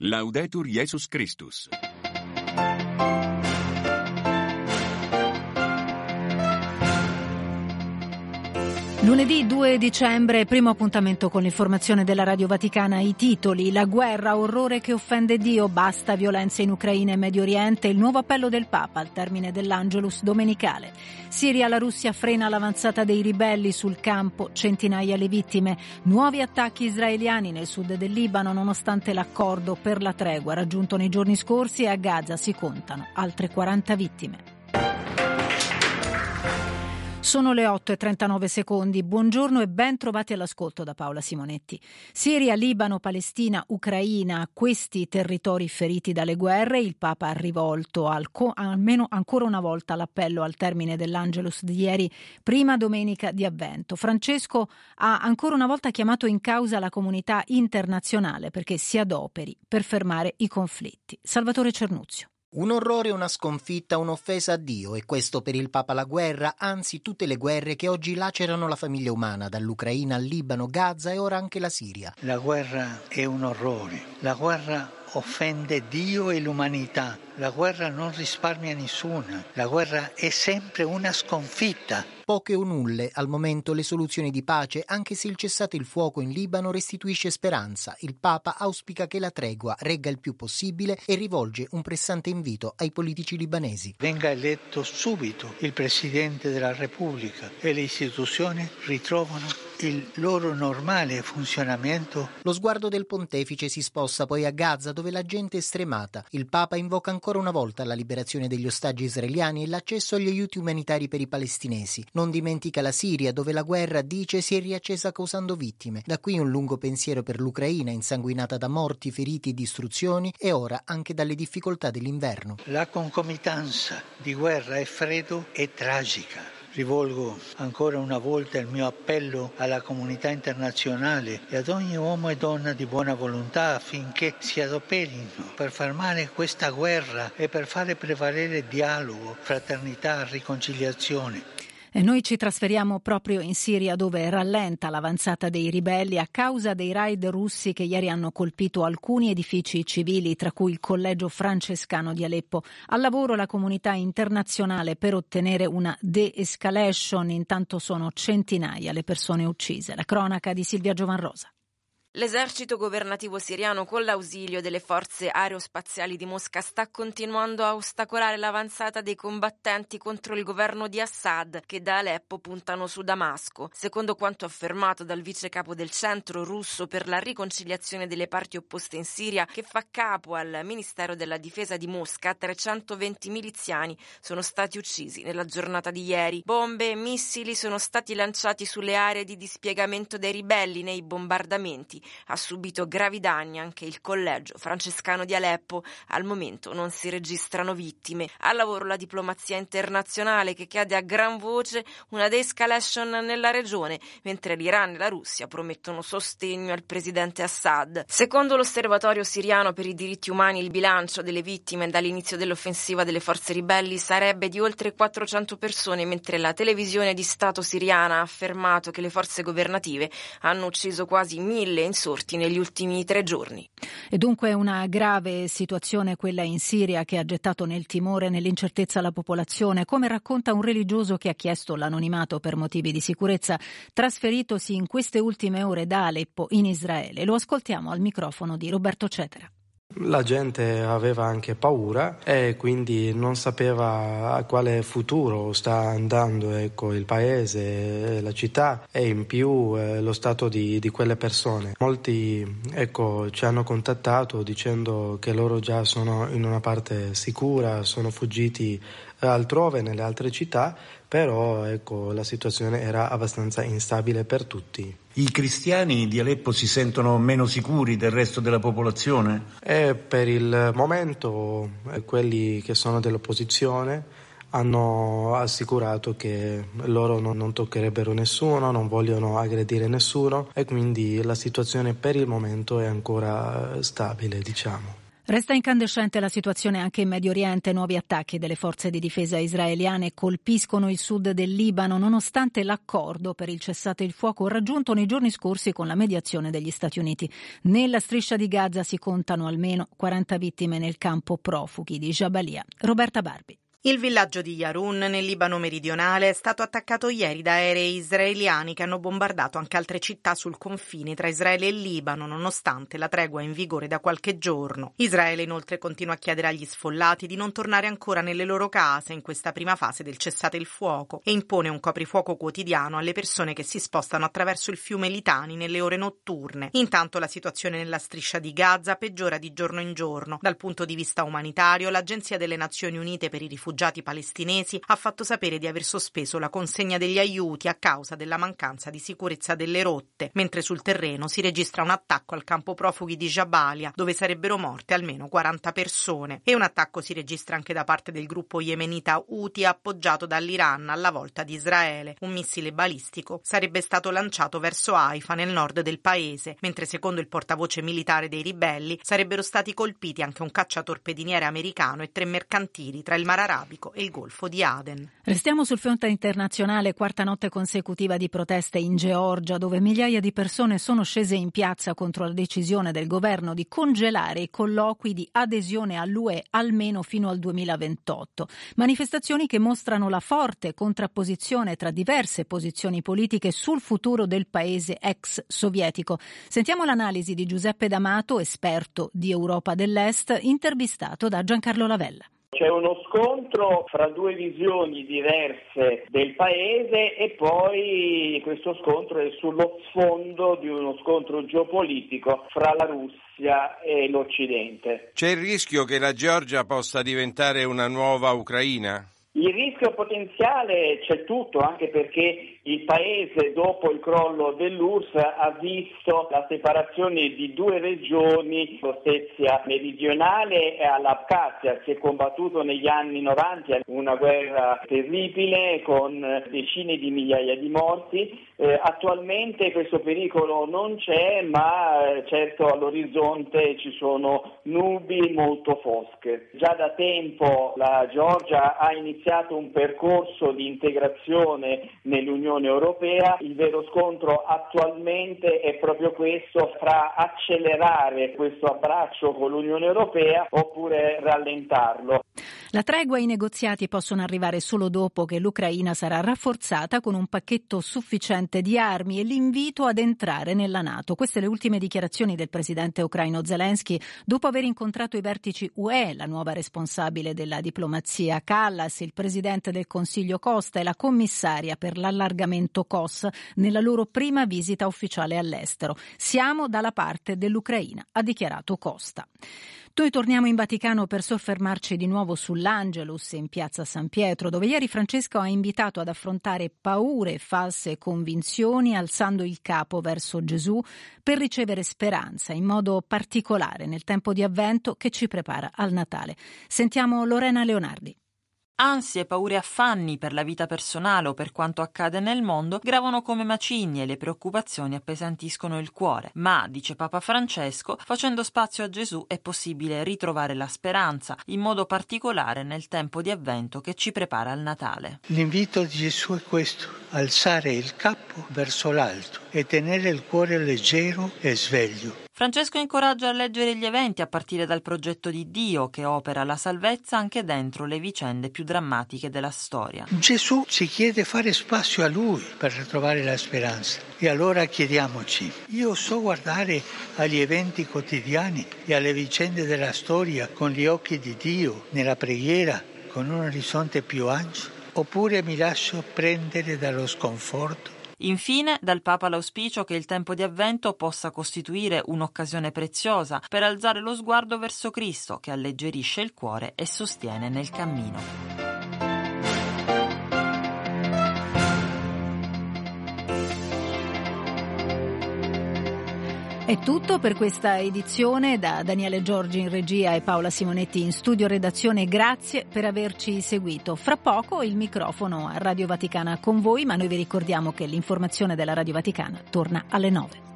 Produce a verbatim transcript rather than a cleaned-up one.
Laudetur Jesus Christus. Lunedì due dicembre, primo appuntamento con l'informazione della Radio Vaticana. I titoli: la guerra, orrore che offende Dio, basta violenze in Ucraina e Medio Oriente, il nuovo appello del Papa al termine dell'Angelus domenicale. Siria, la Russia frena l'avanzata dei ribelli sul campo, centinaia le vittime. Nuovi attacchi israeliani nel sud del Libano nonostante l'accordo per la tregua raggiunto nei giorni scorsi, e a Gaza si contano altre quaranta vittime. Sono le otto e trentanove secondi. Buongiorno e ben trovati all'ascolto da Paola Simonetti. Siria, Libano, Palestina, Ucraina, questi territori feriti dalle guerre. Il Papa ha rivolto al co- almeno ancora una volta l'appello al termine dell'Angelus di ieri, prima domenica di Avvento. Francesco ha ancora una volta chiamato in causa la comunità internazionale perché si adoperi per fermare i conflitti. Salvatore Cernuzio. Un orrore, una sconfitta, un'offesa a Dio, e questo per il Papa la guerra, anzi tutte le guerre che oggi lacerano la famiglia umana, dall'Ucraina al Libano, Gaza e ora anche la Siria. La guerra è un orrore, la guerra offende Dio e l'umanità, la guerra non risparmia nessuna, la guerra è sempre una sconfitta. Poche o nulle al momento le soluzioni di pace, anche se il cessate il fuoco in Libano restituisce speranza. Il Papa auspica che la tregua regga il più possibile e rivolge un pressante invito ai politici libanesi. Venga eletto subito il Presidente della Repubblica e le istituzioni ritrovano il loro normale funzionamento. Lo sguardo del pontefice si sposta poi a Gaza, dove la gente è stremata. Il Papa invoca ancora una volta la liberazione degli ostaggi israeliani e l'accesso agli aiuti umanitari per i palestinesi. Non dimentica la Siria, dove la guerra, dice, si è riaccesa causando vittime. Da qui un lungo pensiero per l'Ucraina, insanguinata da morti, feriti e distruzioni, e ora anche dalle difficoltà dell'inverno. La concomitanza di guerra e freddo è tragica. Rivolgo ancora una volta il mio appello alla comunità internazionale e ad ogni uomo e donna di buona volontà affinché si adoperino per fermare questa guerra e per fare prevalere dialogo, fraternità, riconciliazione. E noi ci trasferiamo proprio in Siria, dove rallenta l'avanzata dei ribelli a causa dei raid russi che ieri hanno colpito alcuni edifici civili, tra cui il collegio francescano di Aleppo. Al lavoro la comunità internazionale per ottenere una de-escalation, intanto sono centinaia le persone uccise. La cronaca di Silvia Giovanrosa. L'esercito governativo siriano, con l'ausilio delle forze aerospaziali di Mosca, sta continuando a ostacolare l'avanzata dei combattenti contro il governo di Assad, che da Aleppo puntano su Damasco. Secondo quanto affermato dal vice capo del centro russo per la riconciliazione delle parti opposte in Siria, che fa capo al Ministero della Difesa di Mosca, trecentoventi miliziani sono stati uccisi nella giornata di ieri. Bombe e missili sono stati lanciati sulle aree di dispiegamento dei ribelli nei bombardamenti. Ha subito gravi danni anche il collegio francescano di Aleppo. Al momento non si registrano vittime. Al lavoro la diplomazia internazionale, che chiede a gran voce una de-escalation nella regione, mentre l'Iran e la Russia promettono sostegno al presidente Assad. Secondo l'Osservatorio siriano per i diritti umani, il bilancio delle vittime dall'inizio dell'offensiva delle forze ribelli sarebbe di oltre quattrocento persone, mentre la televisione di Stato siriana ha affermato che le forze governative hanno ucciso quasi mille insorti negli ultimi tre giorni. E dunque una grave situazione quella in Siria, che ha gettato nel timore e nell'incertezza la popolazione, come racconta un religioso che ha chiesto l'anonimato per motivi di sicurezza, trasferitosi in queste ultime ore da Aleppo in Israele. Lo ascoltiamo al microfono di Roberto Cetera. La gente aveva anche paura e quindi non sapeva a quale futuro sta andando, ecco, il paese, la città e in più eh, lo stato di, di quelle persone. Molti, ecco, ci hanno contattato dicendo che loro già sono in una parte sicura, sono fuggiti altrove nelle altre città, però ecco, la situazione era abbastanza instabile per tutti. I cristiani di Aleppo si sentono meno sicuri del resto della popolazione? E per il momento quelli che sono dell'opposizione hanno assicurato che loro non, non toccherebbero nessuno, non vogliono aggredire nessuno, e quindi la situazione per il momento è ancora stabile, diciamo. Resta incandescente la situazione anche in Medio Oriente. Nuovi attacchi delle forze di difesa israeliane colpiscono il sud del Libano nonostante l'accordo per il cessate il fuoco raggiunto nei giorni scorsi con la mediazione degli Stati Uniti. Nella striscia di Gaza si contano almeno quaranta vittime nel campo profughi di Jabalia. Roberta Barbi. Il villaggio di Yarun, nel Libano meridionale, è stato attaccato ieri da aerei israeliani che hanno bombardato anche altre città sul confine tra Israele e Libano, nonostante la tregua in vigore da qualche giorno. Israele inoltre continua a chiedere agli sfollati di non tornare ancora nelle loro case in questa prima fase del cessate il fuoco e impone un coprifuoco quotidiano alle persone che si spostano attraverso il fiume Litani nelle ore notturne. Intanto la situazione nella striscia di Gaza peggiora di giorno in giorno. Dal punto di vista umanitario, l'Agenzia delle Nazioni Unite per i rifugiati rifugiati palestinesi ha fatto sapere di aver sospeso la consegna degli aiuti a causa della mancanza di sicurezza delle rotte, mentre sul terreno si registra un attacco al campo profughi di Jabalia, dove sarebbero morte almeno quaranta persone, e un attacco si registra anche da parte del gruppo yemenita Houthi appoggiato dall'Iran alla volta di Israele. Un missile balistico sarebbe stato lanciato verso Haifa nel nord del paese, mentre secondo il portavoce militare dei ribelli sarebbero stati colpiti anche un cacciatorpediniere americano e tre mercantili tra il Mar Arabico e il Golfo di Aden. Restiamo sul fronte internazionale, quarta notte consecutiva di proteste in Georgia, dove migliaia di persone sono scese in piazza contro la decisione del governo di congelare i colloqui di adesione all'U E almeno fino al duemilaventotto. Manifestazioni che mostrano la forte contrapposizione tra diverse posizioni politiche sul futuro del paese ex sovietico. Sentiamo l'analisi di Giuseppe D'Amato, esperto di Europa dell'Est, intervistato da Giancarlo Lavella. C'è uno scontro fra due visioni diverse del paese e poi questo scontro è sullo sfondo di uno scontro geopolitico fra la Russia e l'Occidente. C'è il rischio che la Georgia possa diventare una nuova Ucraina? Il rischio potenziale c'è tutto, anche perché il paese dopo il crollo dell'U R S S ha visto la separazione di due regioni, l'Ossetia meridionale e l'Abkhazia. Si è combattuto negli anni novanta una guerra terribile con decine di migliaia di morti. Eh, attualmente questo pericolo non c'è, ma eh, certo all'orizzonte ci sono nubi molto fosche. Già da tempo la Georgia ha iniziato un percorso di integrazione nell'Unione Europea. Il vero scontro attualmente è proprio questo, fra accelerare questo abbraccio con l'Unione Europea oppure rallentarlo. La tregua e i negoziati possono arrivare solo dopo che l'Ucraina sarà rafforzata con un pacchetto sufficiente di armi e l'invito ad entrare nella NATO. Queste le ultime dichiarazioni del presidente ucraino Zelensky dopo aver incontrato i vertici U E, la nuova responsabile della diplomazia Kallas, il presidente del Consiglio Costa e la commissaria per l'allargamento Kos nella loro prima visita ufficiale all'estero. Siamo dalla parte dell'Ucraina, ha dichiarato Costa. Noi torniamo in Vaticano per soffermarci di nuovo sull'Angelus in piazza San Pietro, dove ieri Francesco ha invitato ad affrontare paure e false convinzioni alzando il capo verso Gesù per ricevere speranza in modo particolare nel tempo di Avvento che ci prepara al Natale. Sentiamo Lorena Leonardi. Ansie, paure e affanni per la vita personale o per quanto accade nel mondo gravano come macigni e le preoccupazioni appesantiscono il cuore. Ma, dice Papa Francesco, facendo spazio a Gesù è possibile ritrovare la speranza, in modo particolare nel tempo di Avvento che ci prepara al Natale. L'invito di Gesù è questo: alzare il capo verso l'alto e tenere il cuore leggero e sveglio. Francesco incoraggia a leggere gli eventi a partire dal progetto di Dio che opera la salvezza anche dentro le vicende più drammatiche della storia. Gesù ci chiede fare spazio a Lui per ritrovare la speranza. E allora chiediamoci: io so guardare agli eventi quotidiani e alle vicende della storia con gli occhi di Dio, nella preghiera, con un orizzonte più ampio, oppure mi lascio prendere dallo sconforto? Infine, dal Papa l'auspicio che il tempo di Avvento possa costituire un'occasione preziosa per alzare lo sguardo verso Cristo, che alleggerisce il cuore e sostiene nel cammino. È tutto per questa edizione. Da Daniele Giorgi in regia e Paola Simonetti in studio redazione, grazie per averci seguito. Fra poco il microfono a Radio Vaticana con voi, ma noi vi ricordiamo che l'informazione della Radio Vaticana torna alle nove.